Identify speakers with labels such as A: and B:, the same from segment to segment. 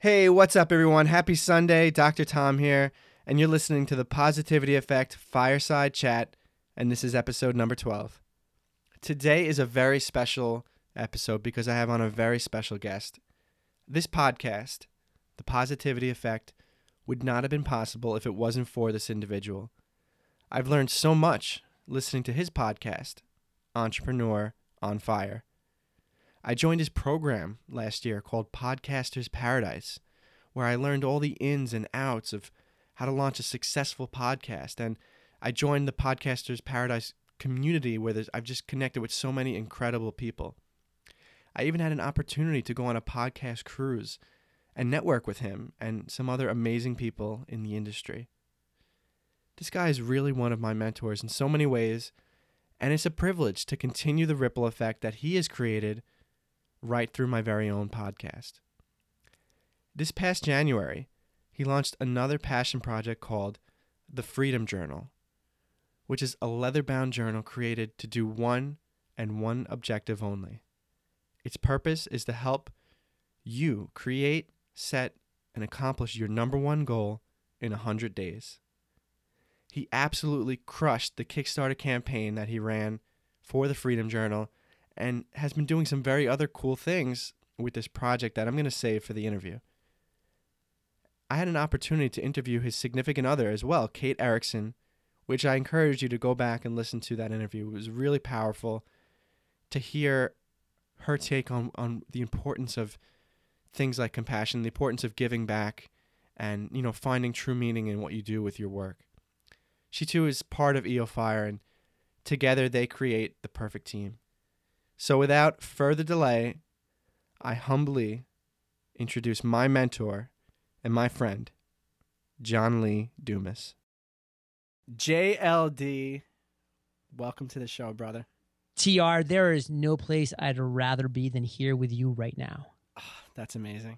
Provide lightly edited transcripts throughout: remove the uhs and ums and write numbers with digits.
A: Hey, what's up, everyone? Happy Sunday. Dr. Tom here, and you're listening to the Positivity Effect Fireside Chat, and this is episode number 12. Today is a very special episode because I have on a very special guest. This podcast, The Positivity Effect, would not have been possible if it wasn't for this individual. I've learned so much listening to his podcast, Entrepreneur on Fire. I joined his program last year called Podcaster's Paradise, where I learned all the ins and outs of how to launch a successful podcast. And I joined the Podcaster's Paradise community where I've just connected with so many incredible people. I even had an opportunity to go on a podcast cruise and network with him and some other amazing people in the industry. This guy is really one of my mentors in so many ways, and it's a privilege to continue the ripple effect that he has created right through my very own podcast. This past January, he launched another passion project called The Freedom Journal, which is a leather-bound journal created to do one and one objective only. Its purpose is to help you create, set, and accomplish your number one goal in 100 days. He absolutely crushed the Kickstarter campaign that he ran for the Freedom Journal and has been doing some very other cool things with this project that I'm going to save for the interview. I had an opportunity to interview his significant other as well, Kate Erickson, which I encourage you to go back and listen to that interview. It was really powerful to hear her take on the importance of things like compassion, the importance of giving back, and finding true meaning in what you do with your work. She too is part of EO Fire, and together they create the perfect team. So without further delay, I humbly introduce my mentor and my friend, John Lee Dumas. JLD, welcome to the show, brother.
B: TR, there is no place I'd rather be than here with you right now.
A: Oh, that's amazing.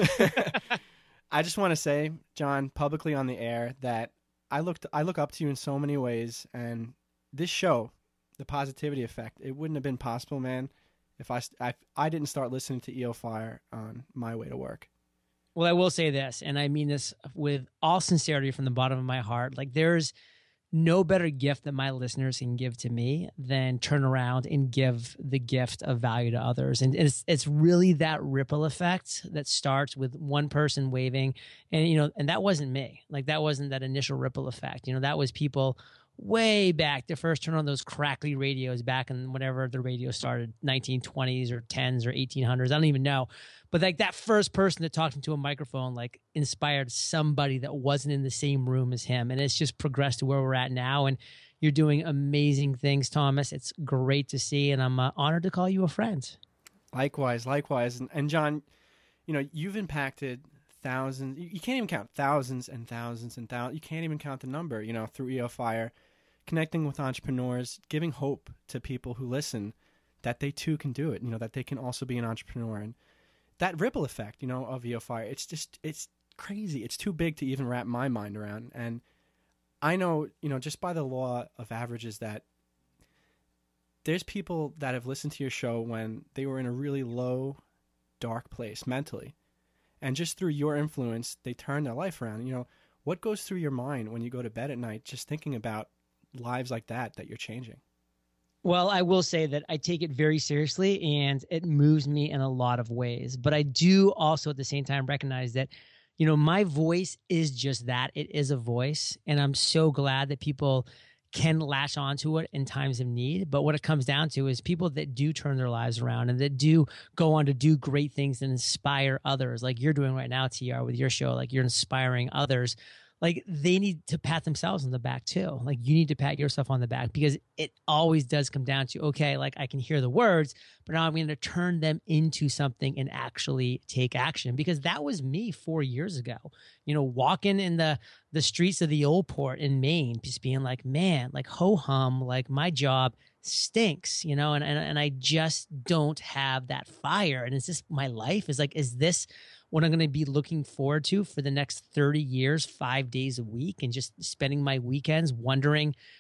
A: I just want to say, John, publicly on the air, that I look up to you in so many ways, and this show, The Positivity Effect, it wouldn't have been possible, man, if I didn't start listening to EO Fire on my way to work.
B: Well, I will say this, and I mean this with all sincerity from the bottom of my heart. Like, there's no better gift that my listeners can give to me than turn around and give the gift of value to others. And it's really that ripple effect that starts with one person waving. And, and that wasn't me. Like, that wasn't that initial ripple effect. That was people way back to first turn on those crackly radios back in whenever the radio started, 1920s or 10s or 1800s. I don't even know. But like that first person that talked into a microphone, like inspired somebody that wasn't in the same room as him. And it's just progressed to where we're at now. And you're doing amazing things, Thomas. It's great to see. And I'm honored to call you a friend.
A: Likewise. And John, you've impacted thousands. You can't even count thousands and thousands and thousands. You can't even count the number, through EO Fire, connecting with entrepreneurs, giving hope to people who listen that they too can do it, that they can also be an entrepreneur. And that ripple effect, of EO Fire, it's crazy. It's too big to even wrap my mind around. And I know, just by the law of averages that there's people that have listened to your show when they were in a really low, dark place mentally. And just through your influence, they turn their life around. What goes through your mind when you go to bed at night just thinking about lives like that you're changing?
B: Well, I will say that I take it very seriously and it moves me in a lot of ways. But I do also at the same time recognize that, my voice is just that. It is a voice. And I'm so glad that people can latch onto it in times of need. But what it comes down to is people that do turn their lives around and that do go on to do great things and inspire others, like you're doing right now, TR, with your show, like you're inspiring others. Like they need to pat themselves on the back too. Like you need to pat yourself on the back because it always does come down to, okay, like I can hear the words, but now I'm going to turn them into something and actually take action, because that was me 4 years ago, walking in the streets of the old port in Maine, just being like, man, like ho hum, like my job stinks, and I just don't have that fire. And it's just my life is like, is this what I'm going to be looking forward to for the next 30 years, 5 days a week, and just spending my weekends wondering,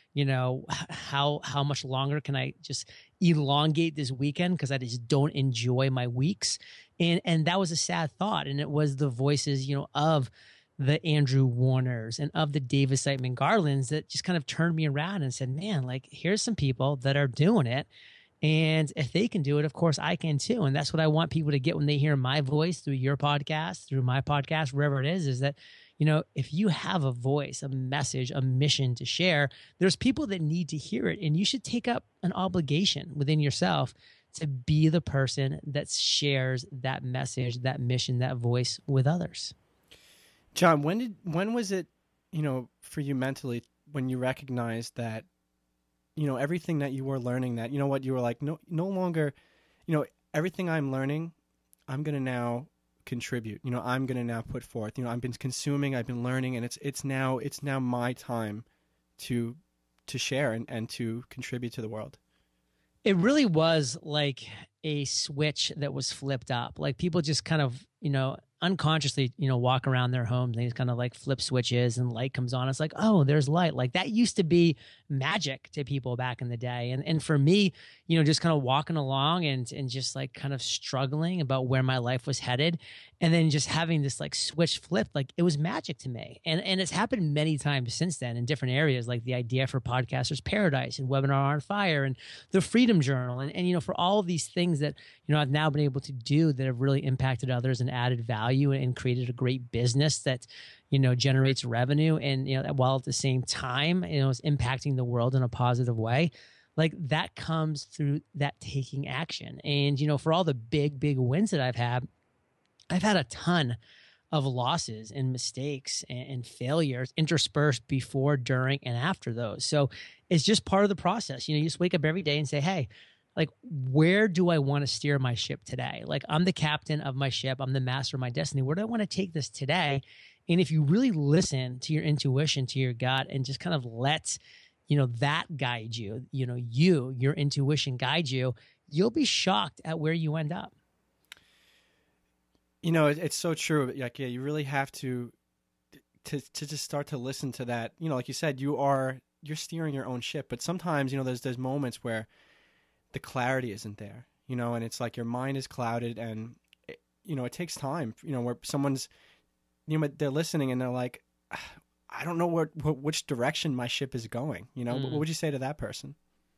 B: how much longer can I just elongate this weekend because I just don't enjoy my weeks. And that was a sad thought. And it was the voices, of the Andrew Warners and of the Davis Siteman Garlands that just kind of turned me around and said, man, like, here's some people that are doing it. And if they can do it, of course I can too. And that's what I want people to get when they hear my voice through your podcast, through my podcast, wherever it is that, if you have a voice, a message, a mission to share, there's people that need to hear it. And you should take up an obligation within yourself to be the person that shares that message, that mission, that voice with others.
A: John, when was it, for you mentally, when you recognized that, everything that you were learning, that, you were like, no longer, everything I'm learning, I'm going to now contribute, I'm going to now put forth, I've been consuming, I've been learning, and it's now my time to share and to contribute to the world.
B: It really was like a switch that was flipped up. Like people just kind of, unconsciously, walk around their homes and they just kind of like flip switches and light comes on. It's like, oh, there's light. Like that used to be magic to people back in the day. And for me, just kind of walking along and just like kind of struggling about where my life was headed. And then just having this like switch flipped, like it was magic to me. And it's happened many times since then in different areas, like the idea for Podcasters Paradise and Webinar on Fire and the Freedom Journal. And for all of these things that, I've now been able to do that have really impacted others and added value and created a great business that, generates revenue. And, while at the same time, is impacting the world in a positive way. Like that comes through that taking action. And, for all the big wins that I've had a ton of losses and mistakes and failures interspersed before, during, and after those. So it's just part of the process. You just wake up every day and say, hey, like, where do I want to steer my ship today? Like, I'm the captain of my ship. I'm the master of my destiny. Where do I want to take this today? And if you really listen to your intuition, to your gut, and just kind of let, that guide you, your intuition guide you, you'll be shocked at where you end up.
A: It's so true. Like, yeah, you really have to just start to listen to that. Like you said, you're steering your own ship, but sometimes, there's moments where the clarity isn't there, and it's like your mind is clouded, and it takes time, where someone's, they're listening and they're like, I don't know which direction my ship is going, But what would you say to that person?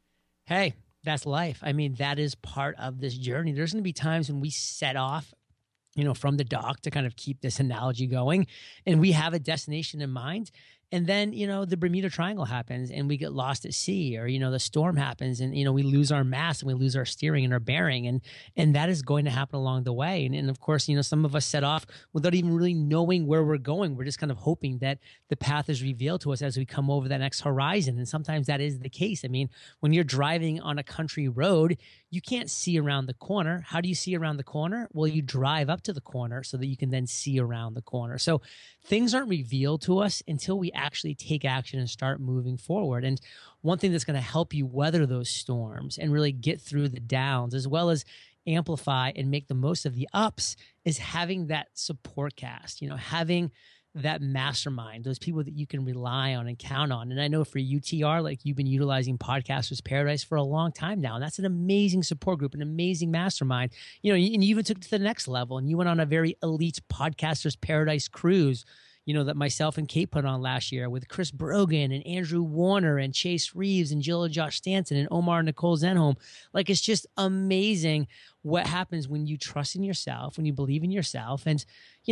B: Hey, that's life. I mean, that is part of this journey. There's going to be times when we set off, from the dock, to kind of keep this analogy going, and we have a destination in mind. And then, the Bermuda Triangle happens and we get lost at sea, or, the storm happens and, we lose our mast and we lose our steering and our bearing. And that is going to happen along the way. And of course, some of us set off without even really knowing where we're going. We're just kind of hoping that the path is revealed to us as we come over that next horizon. And sometimes that is the case. I mean, when you're driving on a country road, you can't see around the corner. How do you see around the corner? Well, you drive up to the corner so that you can then see around the corner. So things aren't revealed to us until we actually take action and start moving forward. And one thing that's going to help you weather those storms and really get through the downs, as well as amplify and make the most of the ups, is having that support cast, having that mastermind, those people that you can rely on and count on. And I know for UTR, like, you've been utilizing Podcasters Paradise for a long time now. And that's an amazing support group, an amazing mastermind, and you even took it to the next level, and you went on a very elite Podcasters Paradise cruise, that myself and Kate put on last year with Chris Brogan and Andrew Warner and Chase Reeves and Jill and Josh Stanton and Omar and Nicole Zenholm. Like, it's just amazing what happens when you trust in yourself, when you believe in yourself. And,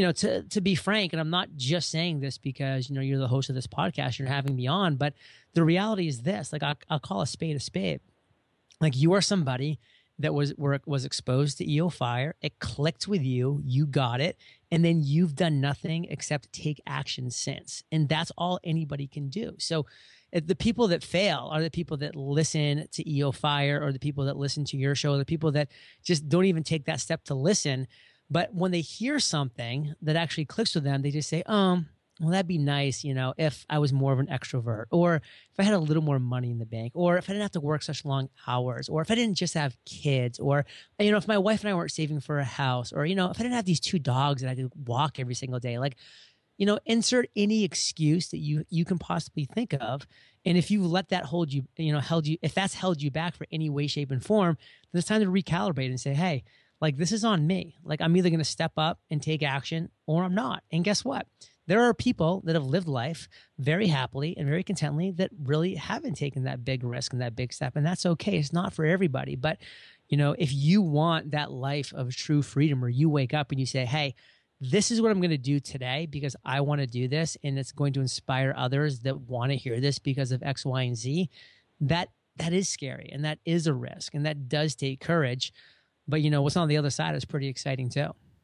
B: to be frank, and I'm not just saying this because, you're the host of this podcast, you're having me on, but the reality is this, like, I'll call a spade a spade. Like, you are somebody that was exposed to EO Fire. It clicked with you. You got it. And then you've done nothing except take action since. And that's all anybody can do. So the people that fail are the people that listen to EO Fire, or the people that listen to your show, or the people that just don't even take that step to listen. But when they hear something that actually clicks with them, they just say, well, that'd be nice, if I was more of an extrovert, or if I had a little more money in the bank, or if I didn't have to work such long hours, or if I didn't just have kids, or, if my wife and I weren't saving for a house, or, if I didn't have these 2 dogs that I could walk every single day. Like, insert any excuse that you can possibly think of. And if you let that hold you, if that's held you back for any way, shape, and form, then it's time to recalibrate and say, hey, like, this is on me. Like, I'm either going to step up and take action or I'm not. And guess what? There are people that have lived life very happily and very contently that really haven't taken that big risk and that big step. And that's okay. It's not for everybody. But, if you want that life of true freedom, or you wake up and you say, hey, this is what I'm going to do today because I want to do this, and it's going to inspire others that want to hear this because of X, Y, and Z, that is scary, and that is a risk, and that does take courage. But what's on the other side is pretty exciting too.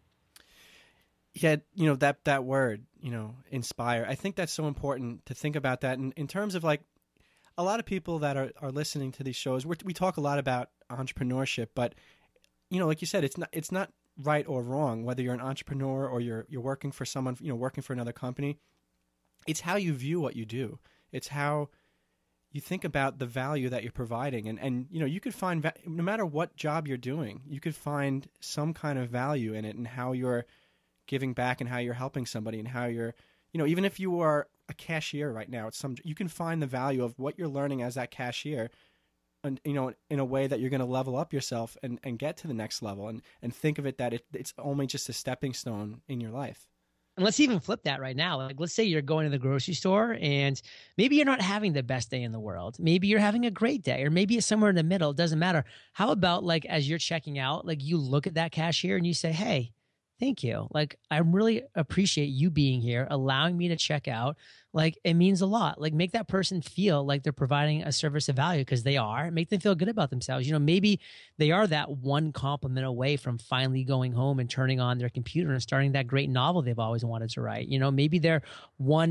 A: Yeah, that word, inspire. I think that's so important to think about that in terms of, like, a lot of people that are listening to these shows. We talk a lot about entrepreneurship, but like you said, it's not right or wrong whether you're an entrepreneur or you're working for someone, working for another company. It's how you view what you do. It's how you think about the value that you're providing, and you could find, no matter what job you're doing, you could find some kind of value in it, and how you're giving back and how you're helping somebody, and how you're, even if you are a cashier right now, you can find the value of what you're learning as that cashier, and in a way that you're going to level up yourself and get to the next level, and think of it that it's only just a stepping stone in your life.
B: And let's even flip that right now. Like, let's say you're going to the grocery store and maybe you're not having the best day in the world. Maybe you're having a great day, or maybe it's somewhere in the middle. It doesn't matter. How about, like, as you're checking out, like, you look at that cashier and you say, hey, thank you. Like, I really appreciate you being here, allowing me to check out. Like, it means a lot. Like, make that person feel like they're providing a service of value, because they are. Make them feel good about themselves. Maybe they are that one compliment away from finally going home and turning on their computer and starting that great novel they've always wanted to write. Maybe they're one,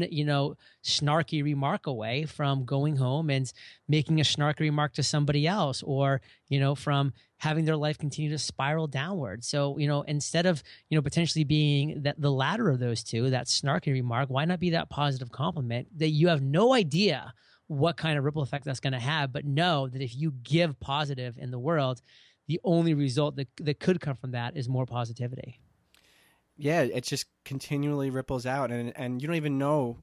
B: snarky remark away from going home and making a snarky remark to somebody else, or, from having their life continue to spiral downward. So, instead of, potentially being the latter of those two, that snarky remark, why not be that positive compliment that you have no idea what kind of ripple effect that's going to have, but know that if you give positive in the world, the only result that could come from that is more positivity.
A: Yeah, it just continually ripples out, and you don't even know,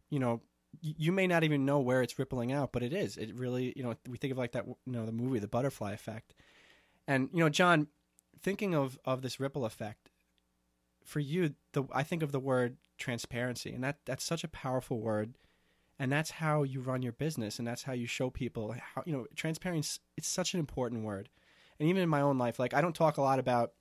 A: you may not even know where it's rippling out, but it is. It really, we think of, like, that, the movie, The Butterfly Effect. And, John, thinking of this ripple effect, for you, I think of the word transparency, and that's such a powerful word, and that's how you run your business, and that's how you show people how, transparency, it's such an important word. And even in my own life, like, I don't talk a lot about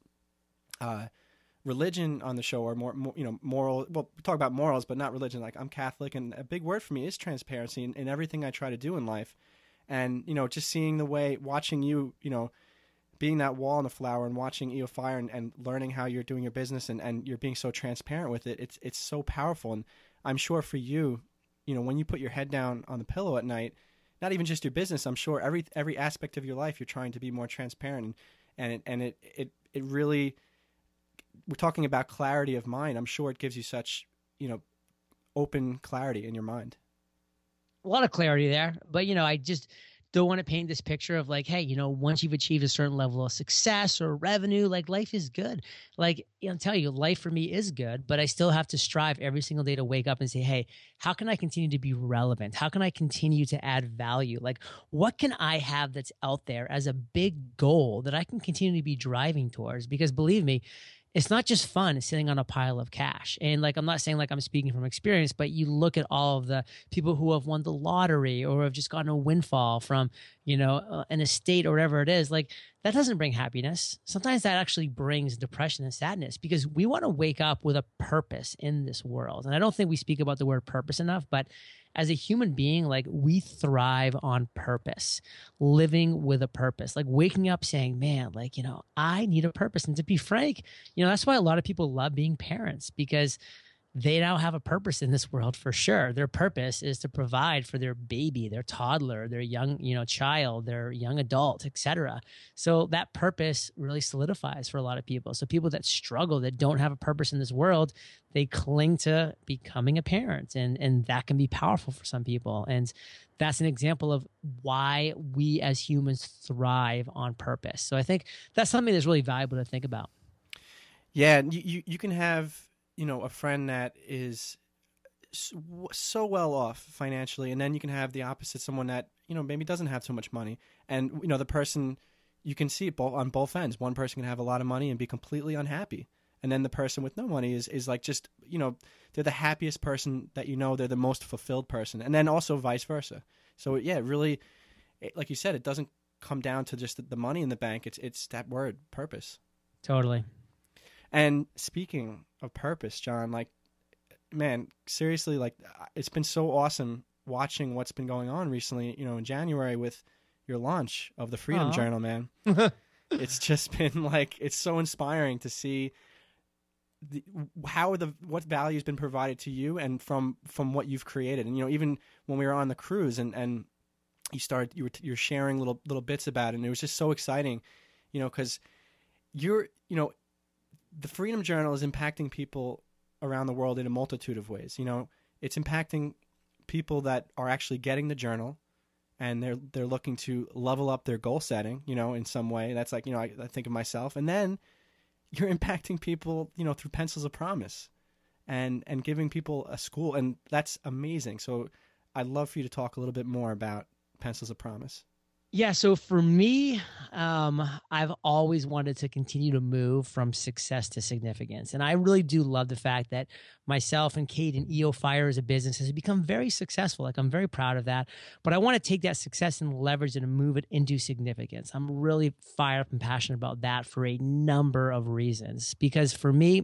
A: religion on the show, or more moral. Well, we talk about morals, but not religion. Like, I'm Catholic, and a big word for me is transparency in everything I try to do in life. And, just seeing the way, watching you, being that wall in the flower, and watching EO Fire, and learning how you're doing your business, and you're being so transparent with it. It's so powerful. And I'm sure for you, when you put your head down on the pillow at night, not even just your business, I'm sure every aspect of your life, you're trying to be more transparent, and it really, we're talking about clarity of mind. I'm sure it gives you such, open clarity in your mind.
B: A lot of clarity there, but I just don't want to paint this picture of, like, hey, once you've achieved a certain level of success or revenue, like, life is good. Like, I'll tell you, life for me is good, but I still have to strive every single day to wake up and say, hey, how can I continue to be relevant? How can I continue to add value? Like, what can I have that's out there as a big goal that I can continue to be driving towards? Because believe me, it's not just fun sitting on a pile of cash. And, like, I'm not saying, like, I'm speaking from experience, but you look at all of the people who have won the lottery or have just gotten a windfall from, an estate or whatever it is. Like, that doesn't bring happiness. Sometimes that actually brings depression and sadness, because we want to wake up with a purpose in this world. And I don't think we speak about the word purpose enough, but as a human being, like, we thrive on purpose, living with a purpose, like waking up saying, man, like, I need a purpose. And to be frank, that's why a lot of people love being parents, because they now have a purpose in this world for sure. Their purpose is to provide for their baby, their toddler, their young, child, their young adult, etc. So that purpose really solidifies for a lot of people. So people that struggle, that don't have a purpose in this world, they cling to becoming a parent, and that can be powerful for some people. And that's an example of why we as humans thrive on purpose. So I think that's something that's really valuable to think about.
A: Yeah, you can have, a friend that is, so well off financially, and then you can have the opposite, someone that maybe doesn't have so much money, and the person, you can see it on both ends. One person can have a lot of money and be completely unhappy, and then the person with no money is like just they're the happiest person that they're the most fulfilled person, and then also vice versa. So yeah, really, like you said, it doesn't come down to just the money in the bank. It's that word, purpose.
B: Totally.
A: And speaking of purpose, John, like, man, seriously, like, it's been so awesome watching what's been going on recently, in January with your launch of the Freedom Journal, man. It's just been like, it's so inspiring to see what value has been provided to you and from what you've created. And, even when we were on the cruise and you're sharing little bits about it, and it was just so exciting, because the Freedom Journal is impacting people around the world in a multitude of ways. It's impacting people that are actually getting the journal, and they're looking to level up their goal setting, in some way. That's like, I think of myself. And then you're impacting people, through Pencils of Promise and giving people a school. And that's amazing. So I'd love for you to talk a little bit more about Pencils of Promise.
B: Yeah, so for me, I've always wanted to continue to move from success to significance. And I really do love the fact that myself and Kate and EO Fire as a business has become very successful. Like, I'm very proud of that. But I want to take that success and leverage it and move it into significance. I'm really fired up and passionate about that for a number of reasons. Because for me,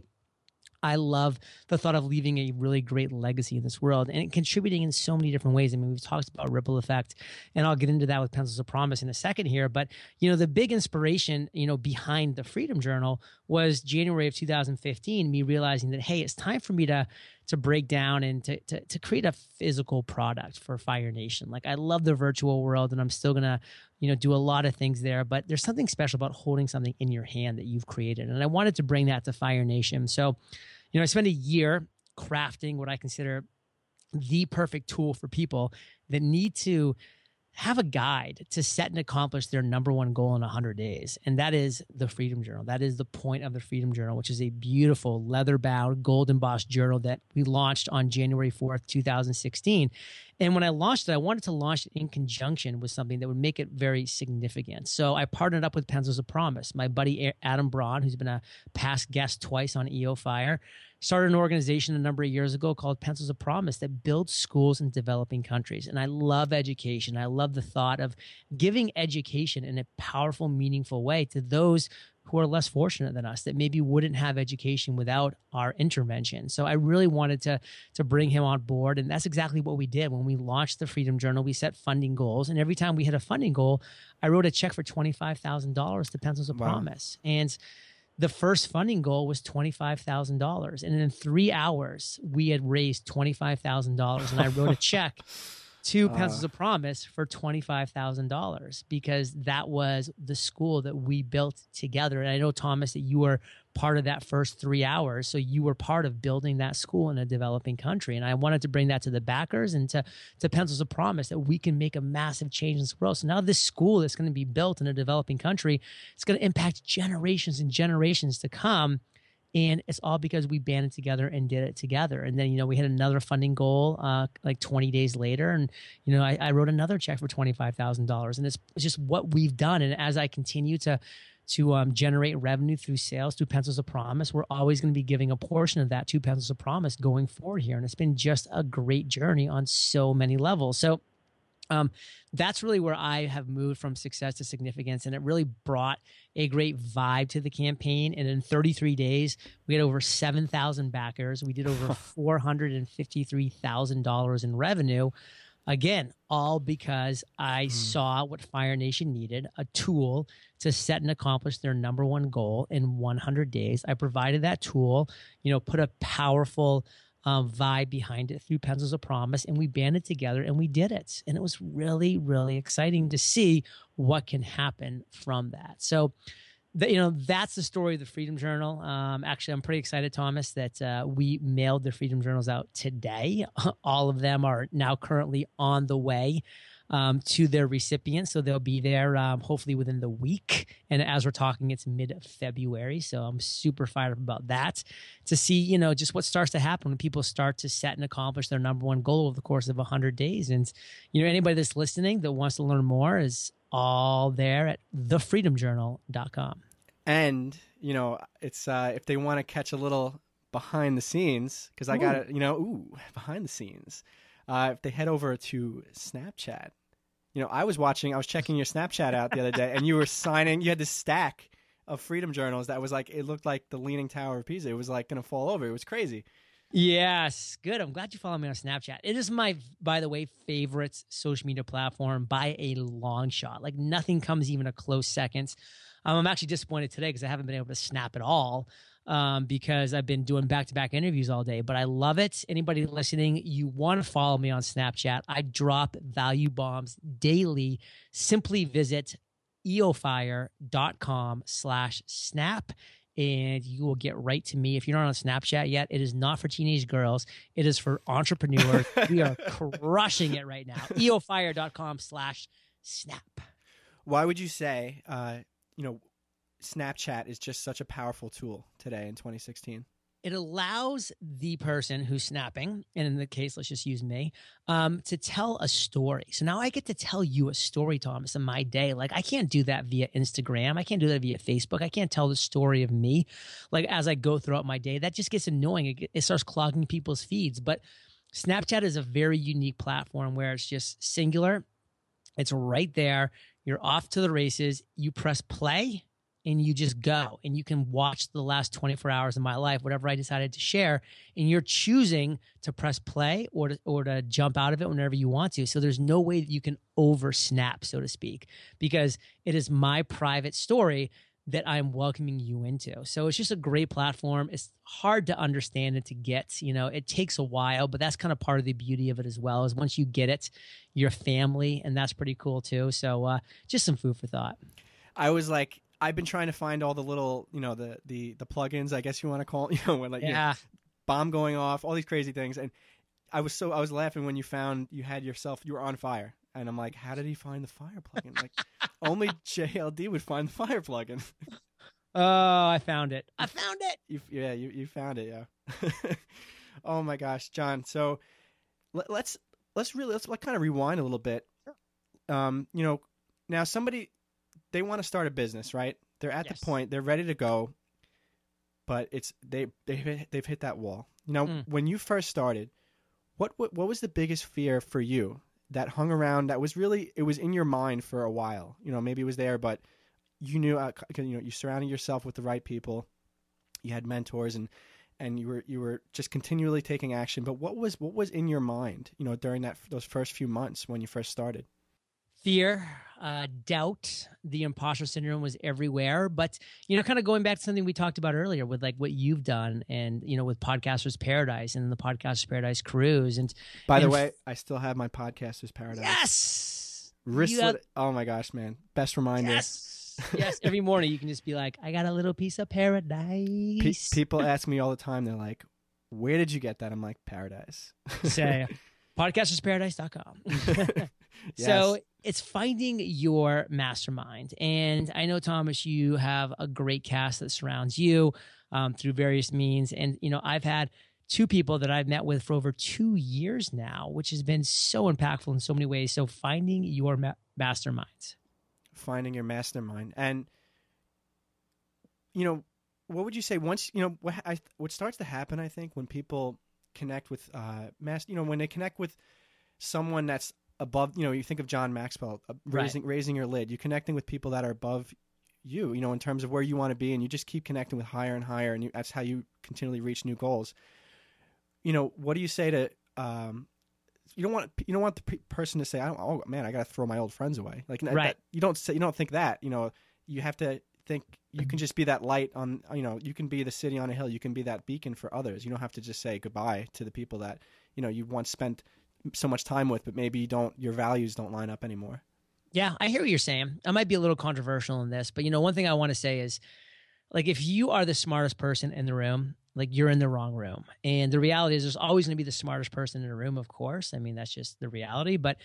B: I love the thought of leaving a really great legacy in this world and contributing in so many different ways. I mean, we've talked about ripple effect, and I'll get into that with Pencils of Promise in a second here. But, the big inspiration, behind the Freedom Journal was January of 2015, me realizing that, hey, it's time for me to break down and to create a physical product for Fire Nation. Like, I love the virtual world, and I'm still going to, do a lot of things there, but there's something special about holding something in your hand that you've created. And I wanted to bring that to Fire Nation. So, I spent a year crafting what I consider the perfect tool for people that need to have a guide to set and accomplish their number one goal in 100 days. And that is the Freedom Journal. That is the point of the Freedom Journal, which is a beautiful leather-bound, gold embossed journal that we launched on January 4th, 2016. And when I launched it, I wanted to launch it in conjunction with something that would make it very significant. So I partnered up with Pencils of Promise. My buddy Adam Braun, who's been a past guest twice on EO Fire, started an organization a number of years ago called Pencils of Promise that builds schools in developing countries. And I love education. I love the thought of giving education in a powerful, meaningful way to those who are less fortunate than us, that maybe wouldn't have education without our intervention. So I really wanted to bring him on board. And that's exactly what we did. When we launched the Freedom Journal, we set funding goals. And every time we hit a funding goal, I wrote a check for $25,000 to Pencils of Promise. And the first funding goal was $25,000. And in 3 hours, we had raised $25,000. And I wrote a check to Pencils of Promise for $25,000 because that was the school that we built together. And I know, Thomas, that you were part of that first 3 hours. So you were part of building that school in a developing country. And I wanted to bring that to the backers and to Pencils of Promise, that we can make a massive change in this world. So now this school that's going to be built in a developing country, it's going to impact generations and generations to come. And it's all because we banded together and did it together. And then, we had another funding goal like 20 days later. And, I wrote another check for $25,000. And it's just what we've done. And as I continue to generate revenue through sales, through Pencils of Promise, we're always going to be giving a portion of that to Pencils of Promise going forward here. And it's been just a great journey on so many levels. So that's really where I have moved from success to significance. And it really brought a great vibe to the campaign. And in 33 days, we had over 7,000 backers. We did over $453,000 in revenue. Again, all because I saw what Fire Nation needed, a tool to set and accomplish their number one goal in 100 days. I provided that tool, put a powerful vibe behind it through Pencils of Promise, and we banded together and we did it. And it was really, really exciting to see what can happen from that. So, that's the story of the Freedom Journal. Actually, I'm pretty excited, Thomas, that we mailed the Freedom Journals out today. All of them are now currently on the way. to their recipients. So they'll be there hopefully within the week. And as we're talking, it's mid-February. So I'm super fired up about that to see, just what starts to happen when people start to set and accomplish their number one goal over the course of 100 days. And, anybody that's listening that wants to learn more is all there at thefreedomjournal.com.
A: And, it's if they want to catch a little behind the scenes, because I got it, behind the scenes. If they head over to Snapchat, I was checking your Snapchat out the other day, and you had this stack of Freedom Journals that was like, it looked like the Leaning Tower of Pisa. It was like going to fall over. It was crazy.
B: Yes, good. I'm glad you follow me on Snapchat. It is my, by the way, favorite social media platform by a long shot. Like nothing comes even a close second. I'm actually disappointed today because I haven't been able to snap at all. Because I've been doing back-to-back interviews all day, but I love it. Anybody listening, you want to follow me on Snapchat. I drop value bombs daily. Simply visit eofire.com/snap and you will get right to me. If you're not on Snapchat yet, it is not for teenage girls. It is for entrepreneurs. We are crushing it right now. eofire.com/snap.
A: Why would you say, Snapchat is just such a powerful tool today in 2016?
B: It allows the person who's snapping, and in the case, let's just use me, to tell a story. So now I get to tell you a story, Thomas, in my day. Like I can't do that via Instagram. I can't do that via Facebook. I can't tell the story of me, like as I go throughout my day. That just gets annoying. It starts clogging people's feeds. But Snapchat is a very unique platform where it's just singular. It's right there. You're off to the races. You press play and you just go and you can watch the last 24 hours of my life, whatever I decided to share, and you're choosing to press play or to jump out of it whenever you want to. So there's no way that you can over snap, so to speak, because it is my private story that I'm welcoming you into. So it's just a great platform. It's hard to understand and to get, it takes a while, but that's kind of part of the beauty of it as well, is once you get it, you're family, and that's pretty cool too. So just some food for thought.
A: I've been trying to find all the little, the plugins, I guess you want to call it, when bomb going off, all these crazy things. And I was laughing when you were on fire. And I'm like, how did he find the fire plugin? Like only JLD would find the fire plugin.
B: Oh, I found it.
A: You found it. Yeah. Oh my gosh, John. So let's kind of rewind a little bit. Now somebody, they want to start a business, right? They're at the point, they're ready to go, but they've hit that wall. When you first started, what was the biggest fear for you that hung around, that was really, it was in your mind for a while? Maybe it was there, but you knew, you surrounded yourself with the right people, you had mentors, and you were just continually taking action. But what was in your mind, during those first few months when you first started?
B: Fear, doubt, the imposter syndrome was everywhere. But, kind of going back to something we talked about earlier with like what you've done and, with Podcasters Paradise and the Podcasters Paradise cruise. And
A: by the way, I still have my Podcasters Paradise.
B: Yes.
A: Oh my gosh, man. Best reminder.
B: Yes. Every morning you can just be like, I got a little piece of paradise.
A: People ask me all the time. They're like, where did you get that? I'm like, Paradise.
B: Say podcastersparadise.com.
A: Yes.
B: So it's finding your mastermind. And I know, Thomas, you have a great cast that surrounds you through various means. And, I've had two people that I've met with for over 2 years now, which has been so impactful in so many ways. So finding your masterminds.
A: Finding your mastermind. And, what would you say once, what starts to happen, I think, when people connect with when they connect with someone that's above, you think of John Maxwell, raising your lid. You're connecting with people that are above you, in terms of where you want to be, and you just keep connecting with higher and higher, and that's how you continually reach new goals. What do you say to you don't want the person to say, "Oh man, I got to throw my old friends away." Like,
B: right?
A: You don't think that. You have to think you can just be that light on. You can be the city on a hill. You can be that beacon for others. You don't have to just say goodbye to the people that you once spent so much time with, but maybe your values don't line up anymore.
B: Yeah, I hear what you're saying. I might be a little controversial in this, but one thing I want to say is, like, if you are the smartest person in the room, like, you're in the wrong room. And the reality is there's always going to be the smartest person in a room, of course. I mean, that's just the reality. But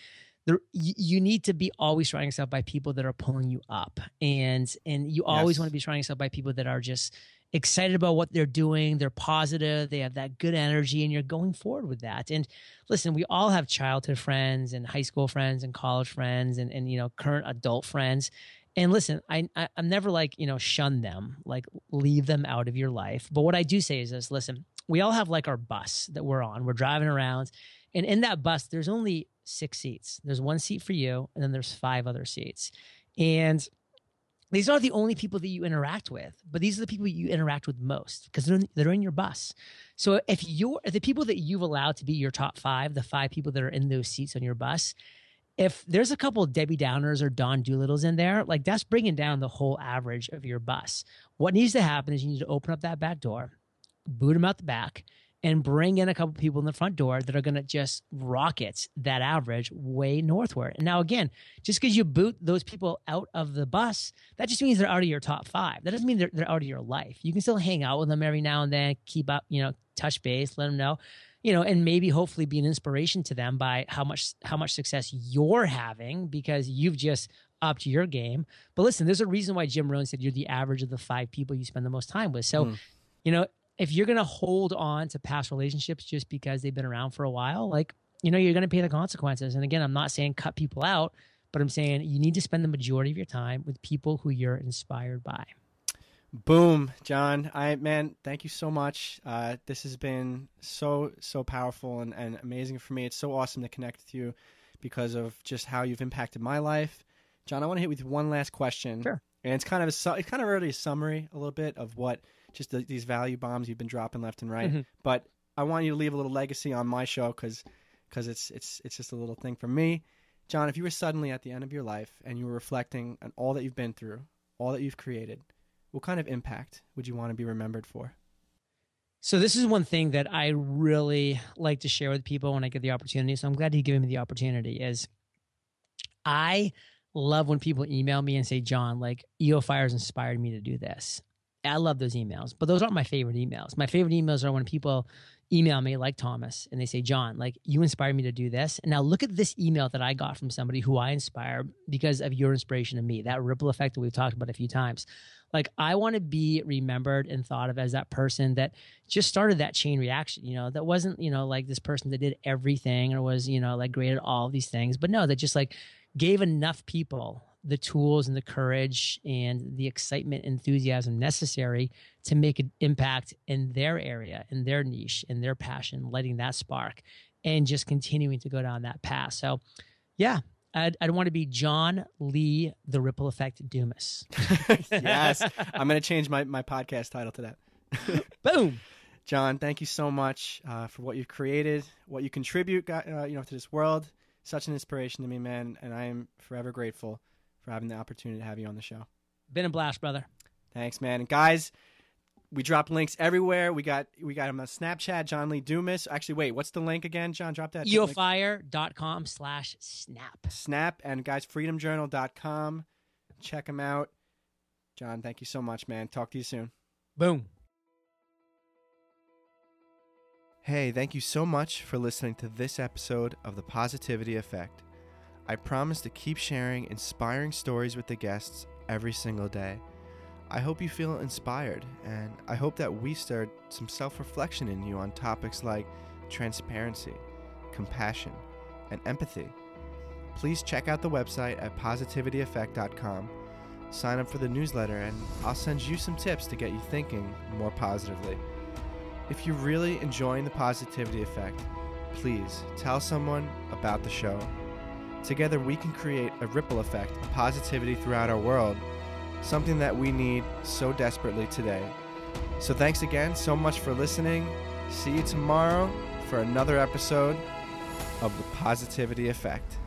B: you need to be always surrounding yourself by people that are pulling you up, and you always want to be surrounding yourself by people that are just excited about what they're doing. They're positive. They have that good energy, and you're going forward with that. And listen, we all have childhood friends and high school friends and college friends and current adult friends. And listen, I'm never like, shun them, like leave them out of your life. But what I do say is this: listen, we all have like our bus that we're on. We're driving around, and in that bus, there's only 6 seats. There's 1 seat for you, and then there's 5 other seats. And these are the only people that you interact with, but these are the people you interact with most because they're in your bus. So if the people that you've allowed to be your top 5, the 5 people that are in those seats on your bus, if there's a couple of Debbie Downers or Don Doolittles in there, like that's bringing down the whole average of your bus. What needs to happen is you need to open up that back door, boot them out the back, and bring in a couple people in the front door that are going to just rocket that average way northward. And now, again, just because you boot those people out of the bus, that just means they're out of your top 5. That doesn't mean they're out of your life. You can still hang out with them every now and then, keep up, touch base, let them know, and maybe hopefully be an inspiration to them by how much success you're having because you've just upped your game. But listen, there's a reason why Jim Rohn said you're the average of the 5 people you spend the most time with. So, if you're going to hold on to past relationships just because they've been around for a while, like, you're going to pay the consequences. And again, I'm not saying cut people out, but I'm saying you need to spend the majority of your time with people who you're inspired by.
A: Boom, John. Man, thank you so much. This has been so powerful and amazing for me. It's so awesome to connect with you because of just how you've impacted my life. John, I want to hit with one last question.
B: Sure.
A: And it's kind of already a summary a little bit of what just these value bombs you've been dropping left and right. Mm-hmm. But I want you to leave a little legacy on my show because it's just a little thing for me. John, if you were suddenly at the end of your life and you were reflecting on all that you've been through, all that you've created, what kind of impact would you want to be remembered for?
B: So this is one thing that I really like to share with people when I get the opportunity. So I'm glad you've given me the opportunity. Is I love when people email me and say, John, like EO Fires inspired me to do this. I love those emails, but those aren't my favorite emails. My favorite emails are when people email me like Thomas and they say, John, like you inspired me to do this. And now look at this email that I got from somebody who I inspire because of your inspiration of me, that ripple effect that we've talked about a few times. Like I want to be remembered and thought of as that person that just started that chain reaction, that wasn't, like this person that did everything or was, like great at all of these things, but no, that just like gave enough people the tools and the courage and the excitement, enthusiasm necessary to make an impact in their area, in their niche, in their passion, lighting that spark and just continuing to go down that path. So yeah, I'd want to be John Lee, the Ripple Effect Dumas.
A: Yes. I'm going to change my podcast title to that.
B: Boom.
A: John, thank you so much for what you've created, what you contribute, to this world. Such an inspiration to me, man. And I am forever grateful for having the opportunity to have you on the show.
B: Been a blast, brother.
A: Thanks, man. And guys, we drop links everywhere. We got him on Snapchat, John Lee Dumas. Actually, wait, what's the link again, John? Drop that.
B: eofire.com/snap.
A: Snap. And guys, freedomjournal.com. Check him out. John, thank you so much, man. Talk to you soon.
B: Boom.
A: Hey, thank you so much for listening to this episode of The Positivity Effect. I promise to keep sharing inspiring stories with the guests every single day. I hope you feel inspired, and I hope that we stirred some self-reflection in you on topics like transparency, compassion, and empathy. Please check out the website at positivityeffect.com. Sign up for the newsletter, and I'll send you some tips to get you thinking more positively. If you're really enjoying The Positivity Effect, please tell someone about the show. Together we can create a ripple effect of positivity throughout our world, something that we need so desperately today. So thanks again so much for listening. See you tomorrow for another episode of The Positivity Effect.